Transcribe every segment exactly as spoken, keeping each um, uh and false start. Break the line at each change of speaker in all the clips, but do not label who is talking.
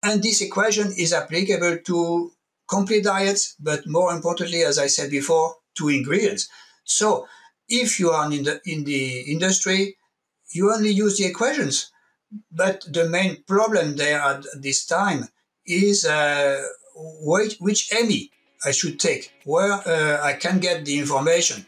and this equation is applicable to complete diets, but more importantly, as I said before, to ingredients. So if you are in the, in the industry, you only use the equations. But the main problem there at this time is uh, which, which E M I I should take, where uh, I can get the information.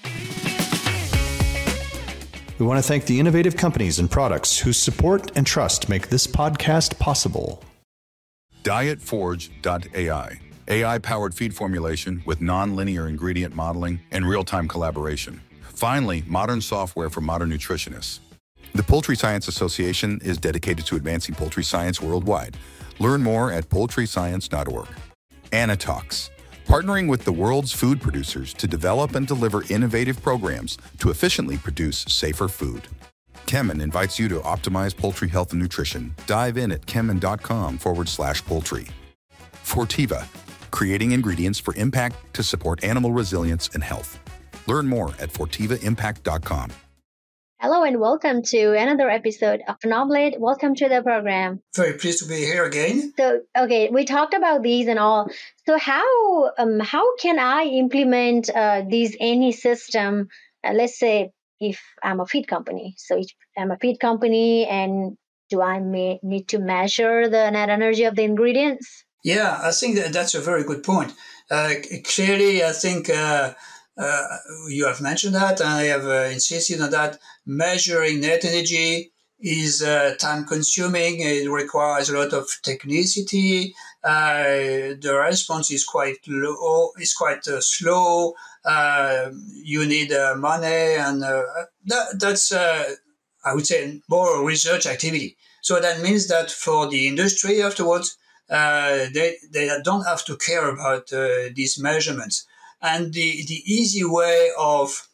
We want to thank the innovative companies and products whose support and trust make this podcast possible.
diet forge dot A I, A I-powered feed formulation with non-linear ingredient modeling and real-time collaboration. Finally, modern software for modern nutritionists. The Poultry Science Association is dedicated to advancing poultry science worldwide. Learn more at poultry science dot org. Anatox, partnering with the world's food producers to develop and deliver innovative programs to efficiently produce safer food. Kemin invites you to optimize poultry health and nutrition. Dive in at kemin.com forward slash poultry. Fortiva, creating ingredients for impact to support animal resilience and health. Learn more at fortiva impact dot com.
Hello and welcome to another episode of Phenoblade. Welcome to the program.
Very pleased to be here again.
So, okay, we talked about these and all. So how um, how can I implement uh, these any system? Uh, let's say if I'm a feed company. So if I'm a feed company, and do I may, need to measure the net energy of the ingredients?
Yeah, I think that that's a very good point. Uh, clearly, I think uh, uh, you have mentioned that, and I have uh, insisted on that. Measuring net energy is uh, time-consuming. It requires a lot of technicity. Uh, the response is quite low. It's quite uh, slow. Uh, you need uh, money, and uh, that, that's, uh, I would say, more research activity. So that means that for the industry afterwards, uh, they they don't have to care about uh, these measurements. And the the easy way of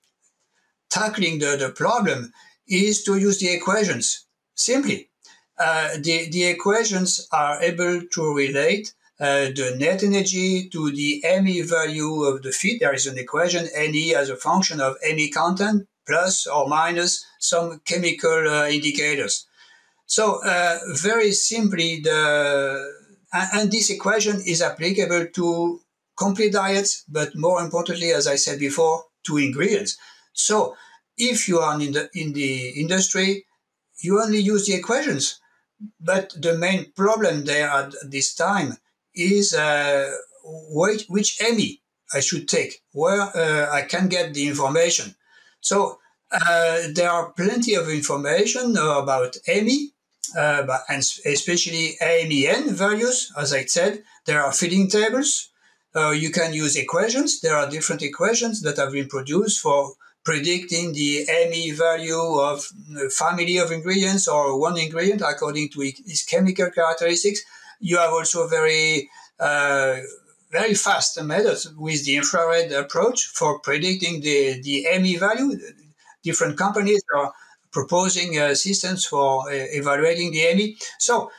tackling the, the problem is to use the equations. Simply, uh, the, the equations are able to relate uh, the net energy to the M E value of the feed. There is an equation, N E as a function of M E content, plus or minus some chemical uh, indicators. So uh, very simply, the and, and this equation is applicable to complete diets, but more importantly, as I said before, to ingredients. So if you are in the in the industry, you only use the equations. But the main problem there at this time is uh, which, which E M I I should take, where uh, I can get the information. So uh, there are plenty of information about E M I, uh, but, and especially A M E N values. As I said, there are feeding tables. Uh, you can use equations. There are different equations that have been produced for predicting the M E value of a family of ingredients or one ingredient according to its chemical characteristics. You have also very, uh, very fast methods with the infrared approach for predicting the, the M E value. Different companies are proposing uh, systems for uh, evaluating the M E. So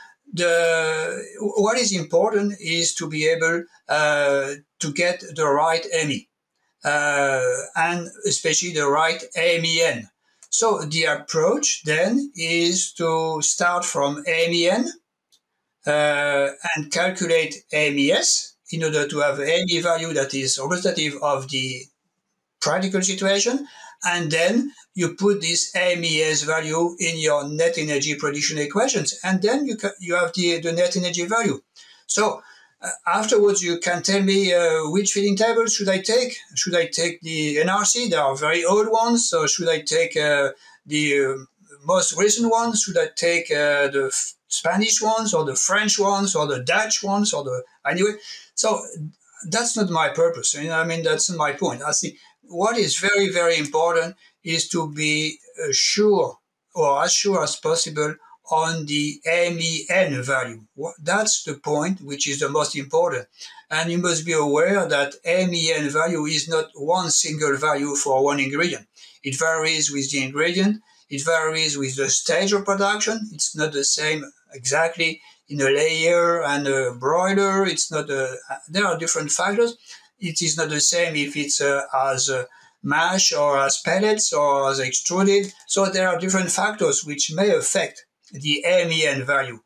the what is important is to be able uh, to get the right M E. Uh, and especially the right A M E N. So the approach then is to start from A M E N uh, and calculate A M E S in order to have A M E value that is representative of the practical situation. And then you put this A M E S value in your net energy prediction equations. And then you, ca- you have the, the net energy value. So Uh, afterwards, you can tell me uh, which feeding table should I take. Should I take the N R C? There are very old ones. So should I take uh, the uh, most recent ones? Should I take uh, the f- Spanish ones or the French ones or the Dutch ones or the anyway? So that's not my purpose. You know, I mean, that's not my point. I think what is very, very important is to be uh, sure or as sure as possible on the M E N value. That's the point which is the most important. And you must be aware that M E N value is not one single value for one ingredient. It varies with the ingredient. It varies with the stage of production. It's not the same exactly in a layer and a broiler. It's not a, there are different factors. It is not the same if it's uh, as a mash or as pellets or as extruded. So there are different factors which may affect the M E N value.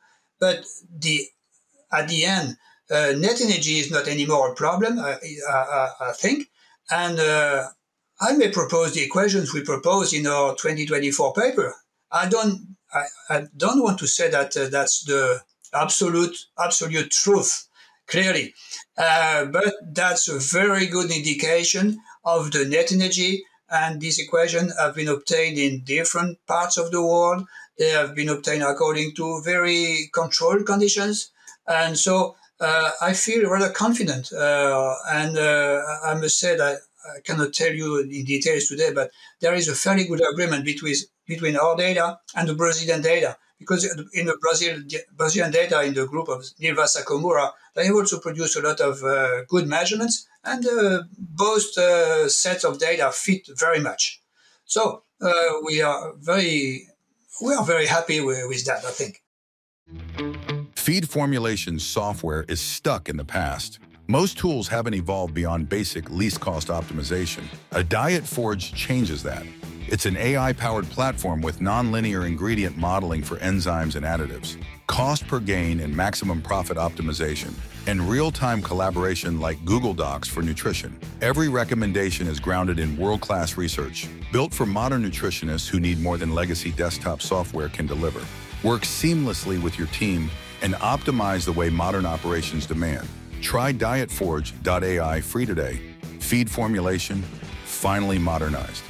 But the at the end, uh, net energy is not anymore a problem, I, I, I think. And uh, I may propose the equations we propose in our twenty twenty-four paper. I don't, I, I don't want to say that uh, that's the absolute, absolute truth, clearly. Uh, but that's a very good indication of the net energy. And these equations have been obtained in different parts of the world. They have been obtained according to very controlled conditions. And so uh, I feel rather confident. Uh, and uh, I must say that I cannot tell you in details today, but there is a fairly good agreement between between our data and the Brazilian data. Because in the Brazil, Brazilian data in the group of Nilva Sakamura, they also produce a lot of uh, good measurements, and uh, both uh, sets of data fit very much. So uh, we are very we are very happy with, with that, I think.
Feed formulation software is stuck in the past. Most tools haven't evolved beyond basic least cost optimization. A Diet Forge changes that. It's an A I-powered platform with nonlinear ingredient modeling for enzymes and additives, cost per gain and maximum profit optimization, and real-time collaboration like Google Docs for nutrition. Every recommendation is grounded in world-class research, built for modern nutritionists who need more than legacy desktop software can deliver. Work seamlessly with your team and optimize the way modern operations demand. Try diet forge dot A I free today. Feed formulation, finally modernized.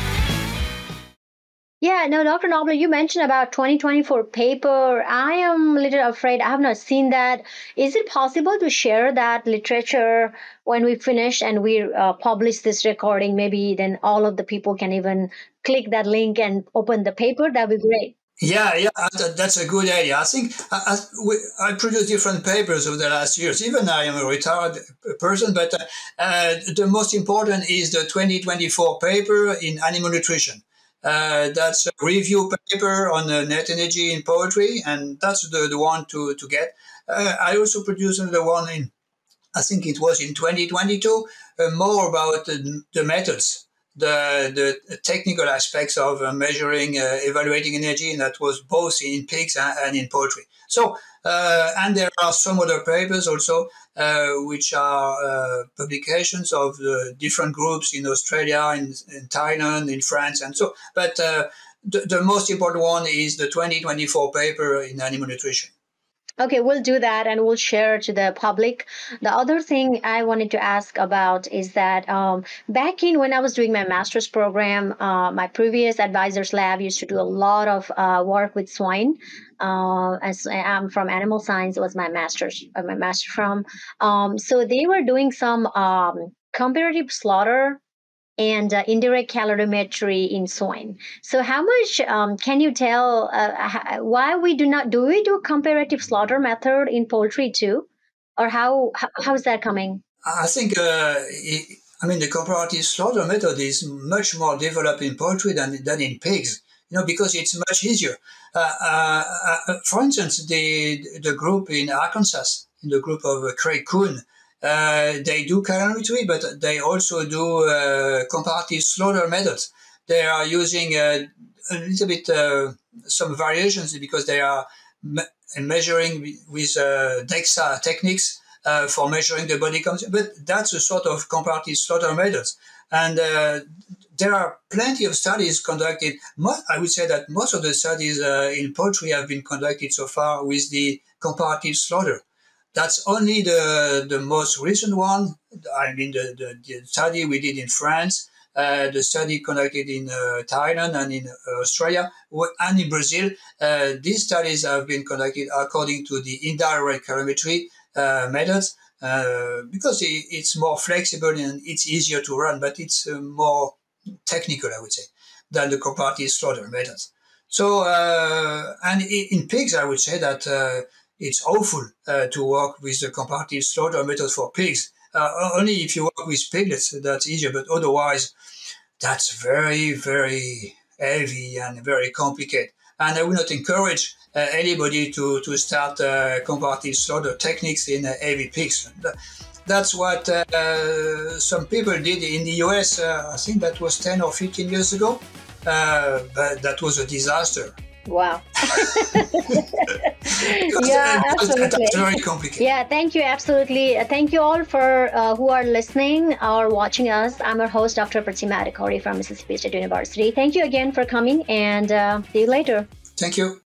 Yeah, no, Doctor Nobler, you mentioned about twenty twenty-four paper. I am a little afraid. I have not seen that. Is it possible to share that literature when we finish and we uh, publish this recording? Maybe then all of the people can even click that link and open the paper. That'd be great.
Yeah, yeah, that's a good idea. I think I, I, we, I produced different papers over the last years. Even I am a retired person, but uh, uh, the most important is the twenty twenty-four paper in animal nutrition. Uh, that's a review paper on uh, net energy in poultry, and that's the, the one to, to get. Uh, I also produced another one in, I think it was in twenty twenty-two, uh, more about the, the methods, the, the technical aspects of uh, measuring, uh, evaluating energy, and that was both in pigs and, and in poultry. So, uh, and there are some other papers also, uh, which are uh, publications of the different groups in Australia, in, in Thailand, in France, and so. But uh, the, the most important one is the twenty twenty-four paper in animal nutrition.
Okay, we'll do that and we'll share to the public. The other thing I wanted to ask about is that um, back in when I was doing my master's program, uh, my previous advisors lab used to do a lot of uh, work with swine. Uh, as I'm from animal science, it was my master's, uh, my master from. Um, so they were doing some um, comparative slaughter and uh, indirect calorimetry in swine. So how much um, can you tell uh, why we do not, do we do comparative slaughter method in poultry too? Or how, how, how is that coming?
I think, uh, it, I mean, the comparative slaughter method is much more developed in poultry than, than in pigs, you know, because it's much easier. Uh, uh, uh, for instance, the, the group in Arkansas, in the group of uh, Craig Kuhn, Uh, they do calorimetry, but they also do uh, comparative slaughter methods. They are using uh, a little bit uh, some variations because they are me- measuring with uh, DEXA techniques uh, for measuring the body composition. But that's a sort of comparative slaughter methods. And uh, there are plenty of studies conducted. Mo- I would say that most of the studies uh, in poultry have been conducted so far with the comparative slaughter. That's only the, the most recent one. I mean, the, the, the study we did in France, uh, the study conducted in uh, Thailand and in uh, Australia and in Brazil. Uh, these studies have been conducted according to the indirect calorimetry uh, methods uh, because it, it's more flexible and it's easier to run, but it's uh, more technical, I would say, than the comparative slaughter methods. So, uh, and in pigs, I would say that uh, it's awful uh, to work with the comparative slaughter method for pigs. Uh, only if you work with piglets, that's easier. But otherwise, that's very, very heavy and very complicated. And I would not encourage uh, anybody to, to start uh, comparative slaughter techniques in uh, heavy pigs. That's what uh, some people did in the U S. Uh, I think that was ten or fifteen years ago. Uh, but that was a disaster.
Wow. Yeah, absolutely.
That's very complicated.
Yeah, thank you. Absolutely. Uh, Thank you all for uh, who are listening or watching us. I'm your host, Doctor Pratima Adhikari from Mississippi State University. Thank you again for coming, and uh, see you later.
Thank you.